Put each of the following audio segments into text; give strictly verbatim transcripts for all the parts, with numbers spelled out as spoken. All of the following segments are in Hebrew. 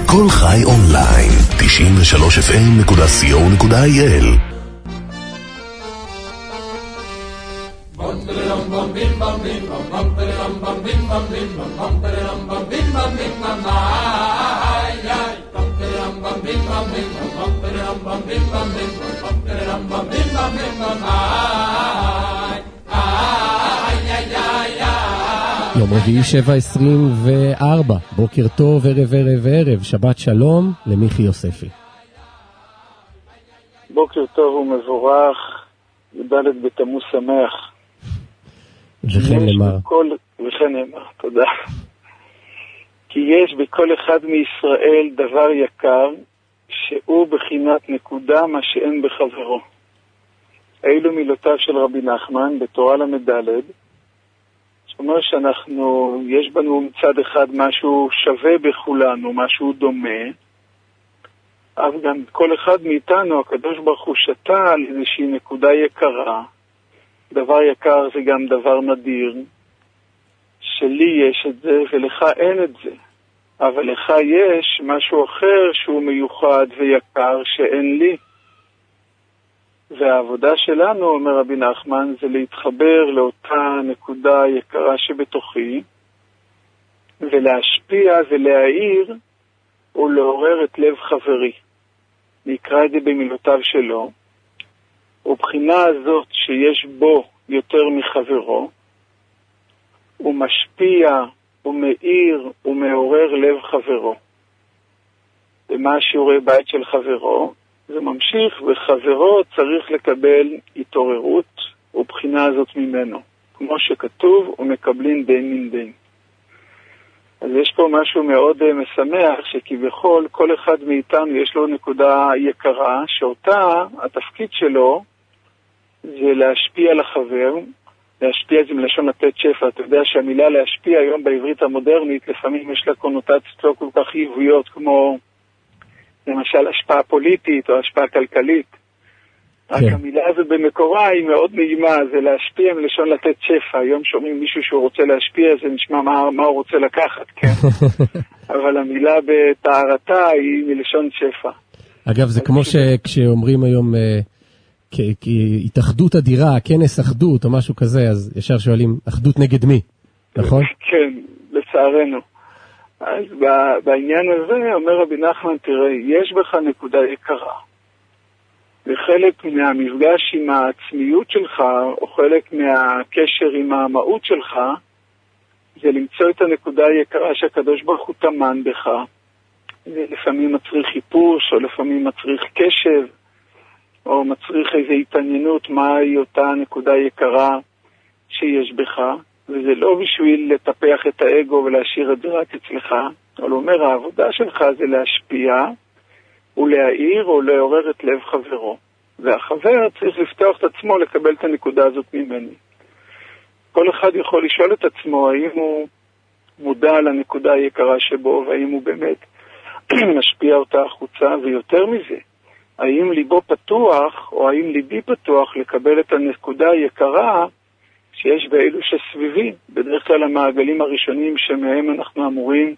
כל חי אונליין, תשעים ושלוש אף אם נקודה סי או נקודה איי אל. יום רביעי שבע עשרים וארבע, בוקר טוב, ערב ערב ערב, שבת שלום למיכי יוספי. בוקר טוב ומבורך, י"ד בתמוז שמח. וכן נאמר. בכל... וכן נאמר, תודה. כי יש בכל אחד מישראל דבר יקר, שהוא בחינת נקודה מה שאין בחברו. אילו מילותיו של רבי נחמן בתורה למדלת, שאומר שאנחנו, יש בנו מצד אחד משהו שווה בכולנו, משהו דומה, אבל גם כל אחד מאיתנו, הקדוש ברוך הוא שתה על איזושהי נקודה יקרה. דבר יקר זה גם דבר נדיר, שלי יש את זה ולך אין את זה, אבל לך יש משהו אחר שהוא מיוחד ויקר שאין לי. והעבודה שלנו, אומר רבי נחמן, זה להתחבר לאותה נקודה יקרה שבתוכי, ולהשפיע ולהאיר ולעורר את לב חברי. נקרא את זה במילותיו שלו. ובחינה הזאת שיש בו יותר מחברו, הוא משפיע ומאיר ומעורר לב חברו. ומה השיעורי בית של חברו? זה ממשיך, וחברו צריך לקבל התעוררות ובחינה הזאת ממנו. כמו שכתוב, ומקבלים דין מן דין. אז יש פה משהו מאוד משמח, שכביכול כל אחד מאיתנו יש לו נקודה יקרה, שאותה, התפקיד שלו, זה להשפיע על החבר. להשפיע זה מלשון לתת שפע. אתה יודע שהמילה להשפיע היום בעברית המודרנית, לפעמים יש לה קונוטציות לא כל כך חיוביות, כמו למשל השפעה פוליטית או השפעה כלכלית. כן. רק המילה הזו במקורה היא מאוד נעימה, זה להשפיע מלשון לתת שפע. היום שומעים מישהו שהוא רוצה להשפיע, זה נשמע מה, מה הוא רוצה לקחת, כן? אבל המילה בתארתה היא מלשון שפע. אגב, זה כמו שכשאומרים היום כהתאחדות אדירה, כנס אחדות או משהו כזה, אז ישר שואלים, אחדות נגד מי? נכון? כן, לצערנו. אז בעניין הזה אומר רבי נחמן, תראה, יש בך נקודה יקרה. וחלק מהמפגש עם העצמיות שלך, או חלק מהקשר עם המהות שלך, זה למצוא את הנקודה היקרה שהקדוש ברוך הוא תמן בך. זה לפעמים מצריך חיפוש, או לפעמים מצריך קשב, או מצריך איזו התעניינות מהי אותה נקודה יקרה שיש בך. וזה לא בשביל לטפח את האגו ולהשאיר את זה רק אצלך, אבל הוא אומר, העבודה שלך זה להשפיע ולהאיר או לעורר את לב חברו. והחבר צריך לפתוח את עצמו לקבל את הנקודה הזאת ממני. כל אחד יכול לשאול את עצמו האם הוא מודע לנקודה היקרה שבו, והאם הוא באמת משפיע אותה החוצה, ויותר מזה, האם ליבו פתוח או האם ליבי פתוח לקבל את הנקודה היקרה שיש באלו שסביבי. בדרך כלל המעגלים הראשונים שמהם אנחנו אמורים,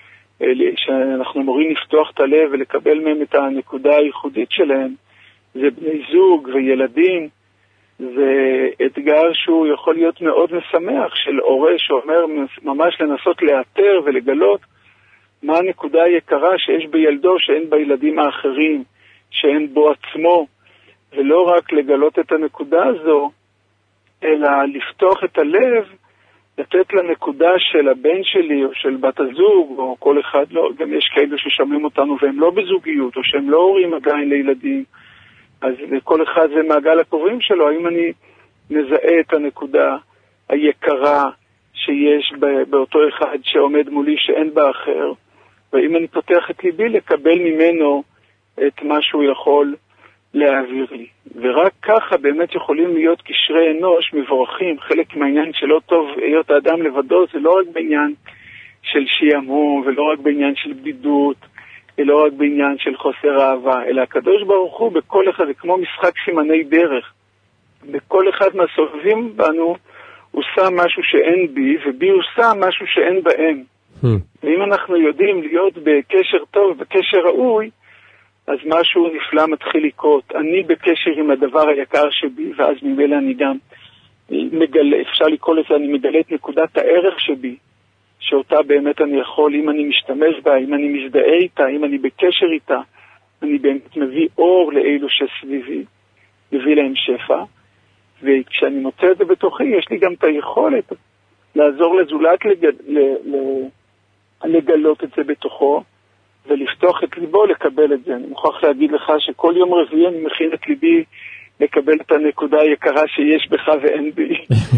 שאנחנו אמורים לפתוח את הלב ולקבל מהם את הנקודה הייחודית שלהם, זה בני זוג וילדים. זה אתגר שהוא יכול להיות מאוד משמח של הורה שאומר ממש לנסות לאתר ולגלות מה הנקודה היקרה שיש בילדו שאין בילדים האחרים, שאין בו עצמו, ולא רק לגלות את הנקודה הזו, אלא לפתוח את הלב, לתת לנקודה של הבן שלי או של בת הזוג או כל אחד, לא, גם יש כאלה ששומעים אותנו והם לא בזוגיות או שהם לא הורים עדיין לילדים, אז לכל אחד זה מעגל הקרובים שלו. האם אני מזהה את הנקודה היקרה שיש באותו אחד שעומד מולי שאין בה אחר, ואם אני פותח את ליבי לקבל ממנו את מה שהוא יכול להעביר לי. ורק ככה באמת יכולים להיות קשרי אנוש מבורכים. חלק מהעניין שלא טוב היות האדם לבדו, זה לא רק בעניין של שיעמום, ולא רק בעניין של בדידות, ולא רק בעניין של חוסר אהבה, אלא הקדוש ברוך הוא בכל אחד, זה כמו משחק סימני דרך. בכל אחד מהסובבים בנו הוא שם משהו שאין בי, ובי הוא שם משהו שאין בהם. ואם אנחנו יודעים להיות בקשר טוב, בקשר ראוי, אז משהו נפלא מתחיל לקרות. אני בקשר עם הדבר היקר שבי, ואז ממילא אני גם מגלה, אפשר לקרוא לזה, אני מגלה את נקודת הערך שבי, שאותה באמת אני יכול, אם אני משתמש בה, אם אני מזדהה איתה, אם אני בקשר איתה, אני באמת מביא אור לאלו שסביבי, מביא להם שפע, וכשאני מוצא את זה בתוכי, יש לי גם את היכולת לעזור לזולת לגל, לגלות את זה בתוכו, ולפתוח את ליבו לקבל את זה. אני מוכרח להגיד לך שכל יום רביעי אני מכין את ליבי לקבל את הנקודה היקרה שיש בך ואין בי.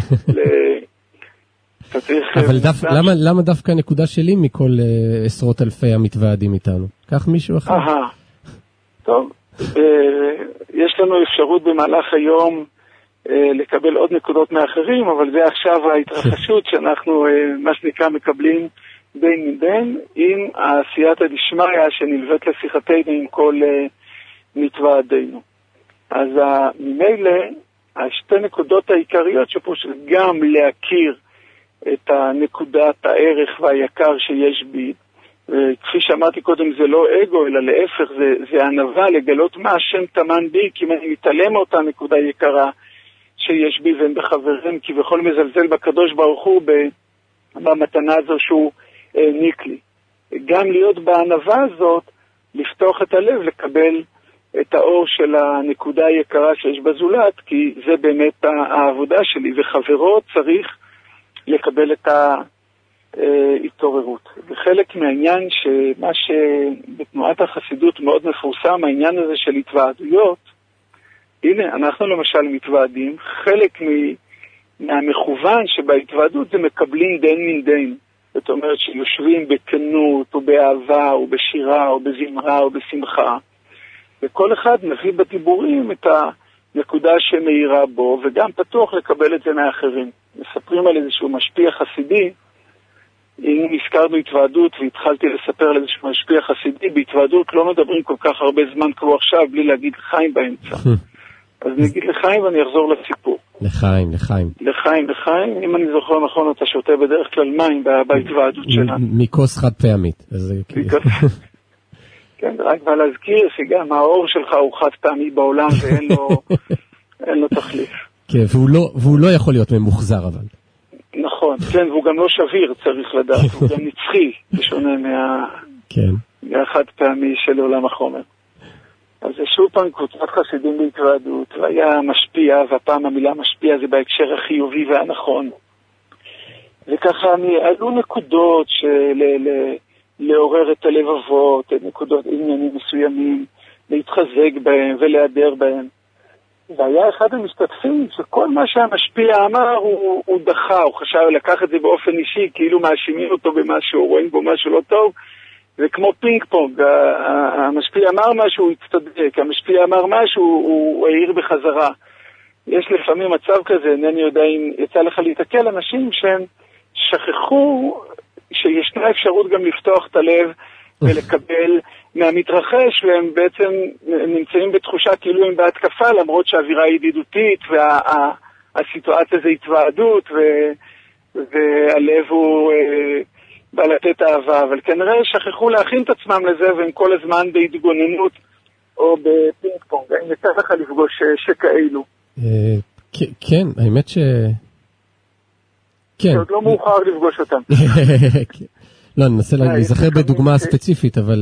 אבל למה, למה דווקא הנקודה שלי מכל עשרות אלפי המתוועדים איתנו? כך מישהו אחר. טוב, יש לנו אפשרות במהלך היום לקבל עוד נקודות מאחרים, אבל זה עכשיו ההתרחשות שאנחנו, מה שנקרא, מקבלים בין מבין עם העשיית הדשמיא שנלווית לשיחתנו עם כל מתוועדינו. אז ממילא, השתי נקודות העיקריות שפה של גם להכיר את הנקודת הערך והיקר שיש בי, וכפי שאמרתי קודם, זה לא אגו, אלא להפך, זה, זה ענווה לגלות מה השם תמן בי, כי אם אני מתעלם מאותה נקודה יקרה שיש בי והם בחברים, כי בכל מזלזל בקדוש ברוך הוא במתנה הזו שהוא העניק לי. גם להיות בענווה הזאת, לפתוח את הלב, לקבל את האור של הנקודה היקרה שיש בזולת, כי זה באמת העבודה שלי, וחברו צריך לקבל את ההתעוררות. וחלק מהעניין שמה שבתנועת החסידות מאוד מפורסם, העניין הזה של התוועדויות, הנה, אנחנו למשל מתוועדים, חלק מהמכוון שבהתוועדות זה מקבלים דין מן דין. זאת אומרת שיושבים בכנות, או באהבה, או בשירה, או בזמרה, או בשמחה. וכל אחד מביא בדיבורים את הנקודה שמאירה בו, וגם פתוח לקבל את זה מאחרים. מספרים על איזשהו משפיע חסידי, אם הזכרנו התוועדות והתחלתי לספר על איזשהו משפיע חסידי, בהתוועדות לא מדברים כל כך הרבה זמן כמו עכשיו, בלי להגיד לחיים באמצע. אז נגיד לחיים ואני אחזור לסיפור. לחיים, לחיים. לחיים, לחיים. אם אני זוכר נכון, אתה שותה בדרך כלל מים בהתוועדות שלנו. מכוס חד פעמית. כן, רק מה להזכיר שגם האור שלך הוא חד פעמי בעולם ואין לו תחליף. כן, והוא לא יכול להיות ממוחזר אבל. נכון, כן, והוא גם לא שביר, צריך לדעת. הוא גם נצחי, בשונה מהחד פעמי של עולם החומר. אז זה שוב פעם קבוצת חסידים בהתוועדות, והיה משפיע, והפעם המילה משפיע זה בהקשר החיובי והנכון. וככה עלו נקודות של לעורר את הלבבות, נקודות עניינים מסוימים, להתחזק בהם ולהיעדר בהם. והיה אחד המשתתפים שכל מה שהמשפיע אמר הוא, הוא דחה, הוא חשב לקח את זה באופן אישי, כאילו מאשימים אותו במשהו, רואים בו משהו לא טוב, וכמו פינג פונג, המשפיע אמר משהו, הוא הצטדק, המשפיע אמר משהו, הוא העיר בחזרה. יש לפעמים מצב כזה, אינני יודע אם יצא לך להתקל, אנשים שהם שכחו שישנה אפשרות גם לפתוח את הלב ולקבל מהמתרחש, והם בעצם נמצאים בתחושה כאילו הם בהתקפה, למרות שהאווירה היא ידידותית, והסיטואציה זה התוועדות, והלב הוא בא לתת אהבה, אבל כנראה שכחו להכין את עצמם לזה, והם כל הזמן בהתגוננות או בפינג פונג. האם יצא לך לפגוש שכאלו? כן, האמת ש... זה עוד לא מאוחר לפגוש אותם. לא, אני מנסה להיזכר בדוגמה ספציפית, אבל...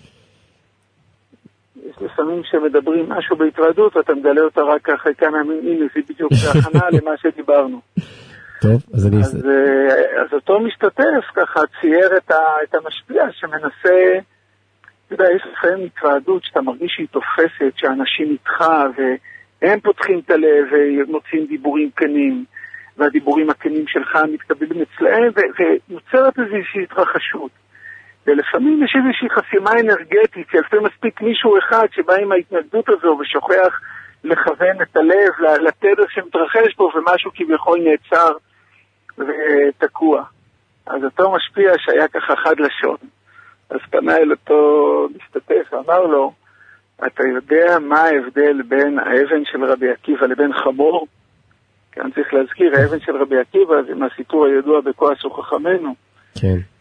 יש לפעמים שמדברים משהו בהתוועדות, ואתה מגלה אותה רק אחרי כמה ימים, הנה, זה בדיוק בהכנה למה שדיברנו. טוב, אז אני... אז, אז אותו משתתף ככה צייר את, ה, את המשפיע שמנסה, אתה יודע, יש לפעמים התוועדות שאתה מרגיש שהיא תופסת, שאנשים איתך, והם פותחים את הלב ומוצאים דיבורים כנים, והדיבורים הכנים שלך מתקבלים אצלהם, ויוצרת איזושהי התרחשות. ולפעמים יש איזושהי חסימה אנרגטית, שלפעמים מספיק מישהו אחד שבא עם ההתנגדות הזו ושוכח לכוון את הלב לתדר שמתרחש פה, ומשהו כביכול נעצר ותקוע. אז אותו משפיע שהיה ככה חד לשון. אז פנה אל אותו משתתף ואמר לו, אתה יודע מה ההבדל בין האבן של רבי עקיבא לבין חמור? כאן צריך להזכיר, האבן של רבי עקיבא זה מהסיפור הידוע בכועס וחכמנו. כן.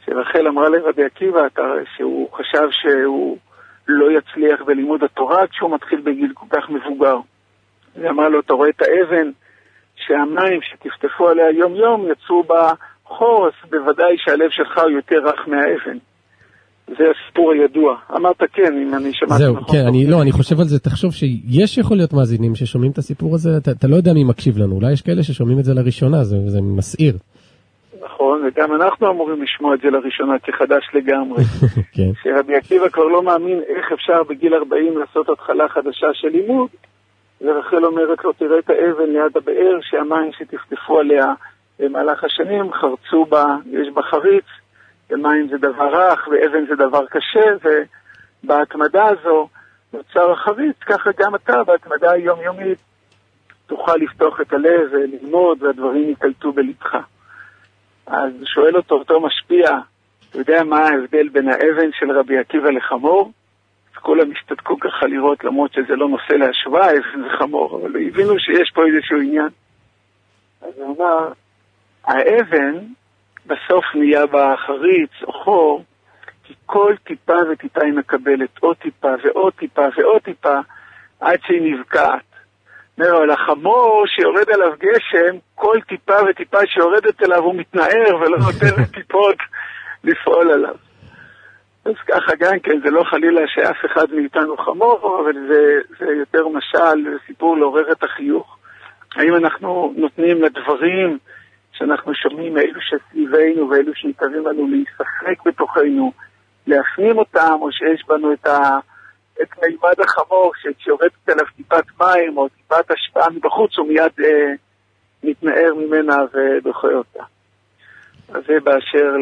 שרחל אמרה לרבי עקיבא שהוא חשב שהוא לא יצליח בלימוד התורה כשהוא מתחיל בגיל כל כך מבוגר. היא אמרה לו, אתה רואה את האבן שהמים שתפתפו עליה יום יום יצאו בחור, אז בוודאי שהלב שלך הוא יותר רך מהאבן. זה הסיפור הידוע. אמרת כן, אם אני שמעתי זהו, נכון. כן, אני, לא, אני חושב על זה, תחשוב שיש יכול להיות מאזינים ששומעים את הסיפור הזה, אתה, אתה לא יודע מי מקשיב לנו, אולי יש כאלה ששומעים את זה לראשונה, זה, זה מסעיר. נכון, וגם אנחנו אמורים לשמוע את זה לראשונה כחדש לגמרי. כן. שרבי עקיבא כבר לא מאמין איך אפשר בגיל ארבעים לעשות התחלה חדשה של לימוד, ורחל אומרת לו, תראה את האבן ליד הבאר, שהמים שתפתפו עליה במהלך השנים חרצו בה, יש בה חריץ, ומים זה דבר רך, ואבן זה דבר קשה, ובהתמדה הזו נוצר החריץ, ככה גם אתה בהתמדה היומיומית תוכל לפתוח את הלב וללמוד, והדברים יקלטו בלבך. אז שואל אותו, אותו משפיע, אתה יודע מה ההבדל בין האבן של רבי עקיבא לחמור? אז כולם השתתקו ככה לראות, למרות שזה לא נושא להשוואה, אבן וחמור, אבל הבינו שיש פה איזשהו עניין. אז הוא אמר, האבן בסוף נהיה בחריץ או חור, כי כל טיפה וטיפה היא מקבלת עוד טיפה ועוד טיפה ועוד טיפה, עד שהיא נבקעת. אבל החמור שיורד עליו גשם, כל טיפה וטיפה שיורדת אליו הוא מתנער ולא נותן לטיפות לפעול עליו. אז ככה גם כן, זה לא חלילה שאף אחד מאיתנו חמור, אבל זה, זה יותר משל, סיפור לעורר את החיוך. האם אנחנו נותנים לדברים שאנחנו שומעים מאלו שסביבנו ואלו שניתרים לנו להיספק בתוכנו, להפנים אותם, או שיש בנו את, ה, את מימד החמור שיורדת אליו טיפת מים או טיפת השפעה מבחוץ, הוא מיד אה, מתנער ממנה ודוחה אותה. אז זה באשר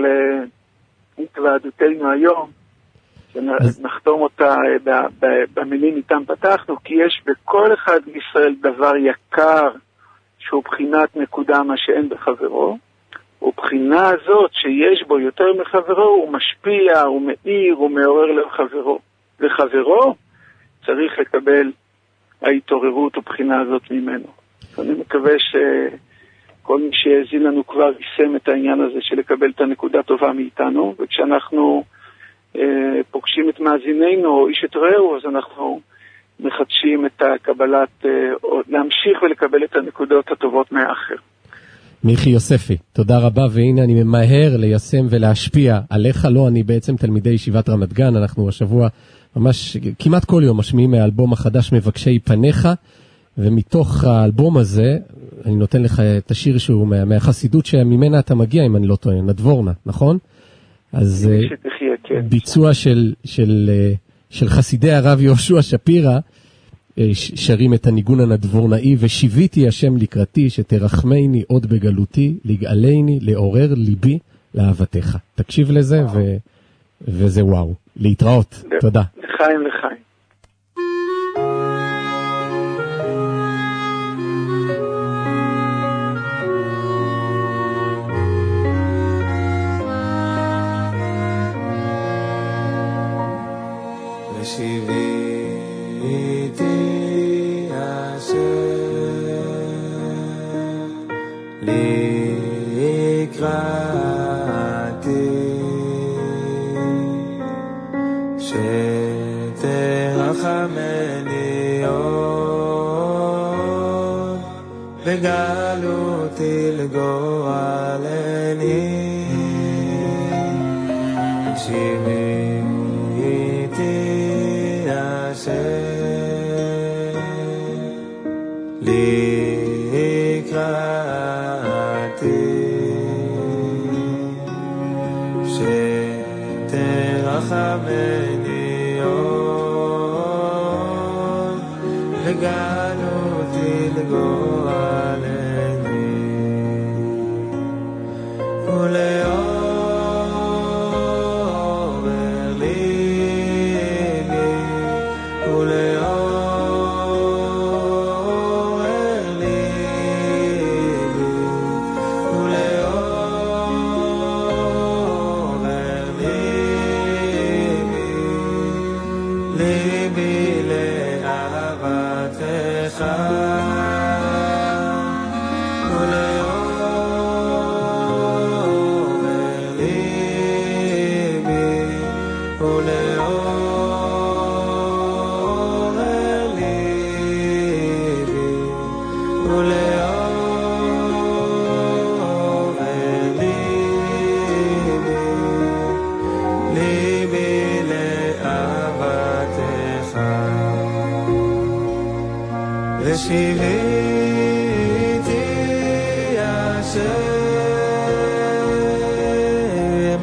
להתוועדותנו היום, שנחתום אותה במילים איתם פתחנו, כי יש בכל אחד מישראל דבר יקר, שהוא בחינת נקודה מה שאין בחברו, ובחינה הזאת שיש בו יותר מחברו, הוא משפיע, הוא מאיר, הוא מעורר לחברו. לחברו צריך לקבל ההתעוררות ובחינה הזאת ממנו. אני מקווה שכל מי שיזין לנו כבר יישם את העניין הזה של לקבל את הנקודה טובה מאיתנו, וכשאנחנו אה, פוגשים את מאזיננו או איש את רעהו, אז אנחנו מחדשים את הקבלת, או להמשיך ולקבל את הנקודות הטובות מהאחר. מיכי יוספי, תודה רבה, והנה אני ממהר ליישם ולהשפיע עליך, לא, אני בעצם תלמידי ישיבת רמת גן, אנחנו השבוע ממש כמעט כל יום משמיעים מהאלבום החדש מבקשי פניך, ומתוך האלבום הזה אני נותן לך את השיר שהוא מה, מהחסידות שממנה אתה מגיע, אם אני לא טועה, נדבורנה, נכון? אז שתחיה, כן. ביצוע של, של, של חסידי הרב יהושע שפירא, שרים את הניגון הנדבורנאי, ושיביתי השם לקראתי, שתרחמני עוד בגלותי, לגאלני, לעורר ליבי לאהבתך. תקשיב לזה, ו... וזה וואו. להתראות. תודה. לחיים לחיים. וגלותי לגורלני שיביתי השם לקראתי שתרחמני עוד וגלותי לגורלני ולעורר ושיביתי השם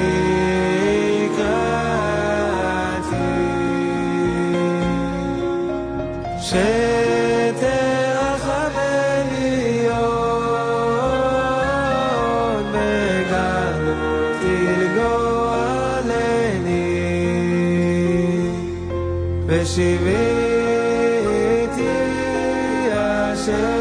לקראתי שתרחמני עוד בגן תגאלני ושיביתי השם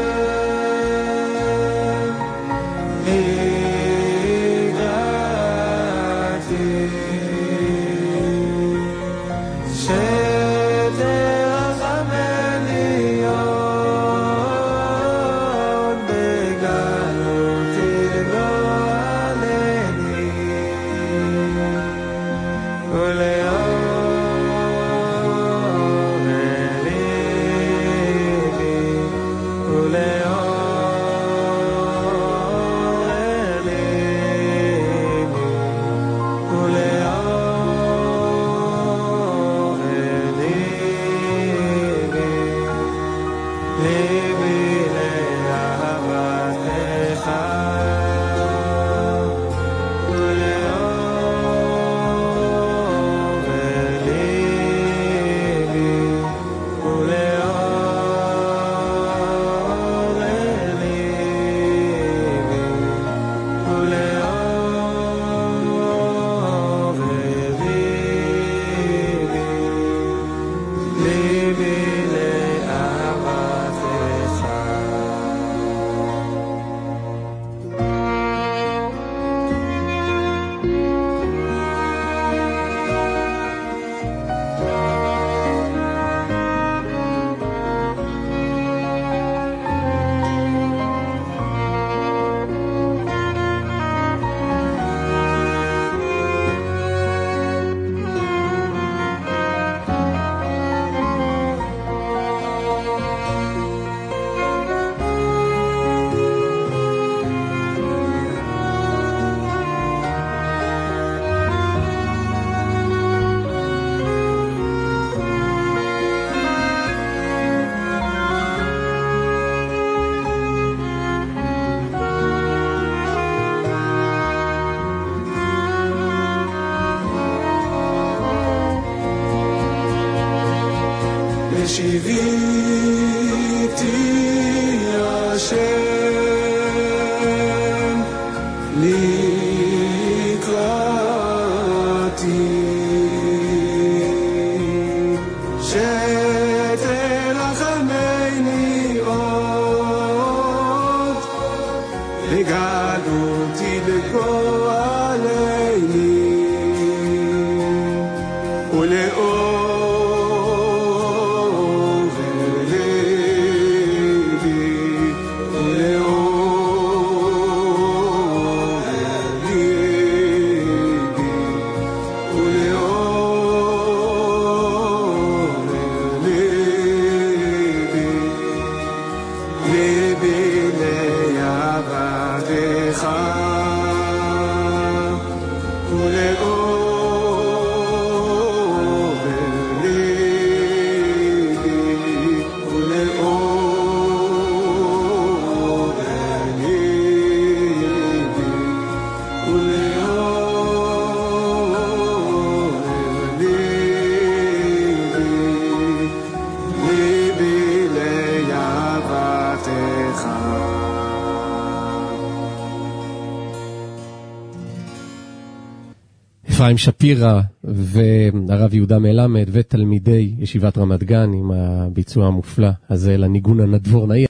ושיביתי השם לקראתי שתרחמני עוד בגלותי לגואלני ולאור אפרים שפירא והרב יהודה מלמד ותלמידי ישיבת רמת גן עם הביצוע המופלא הזה לניגון הנדבורנאי.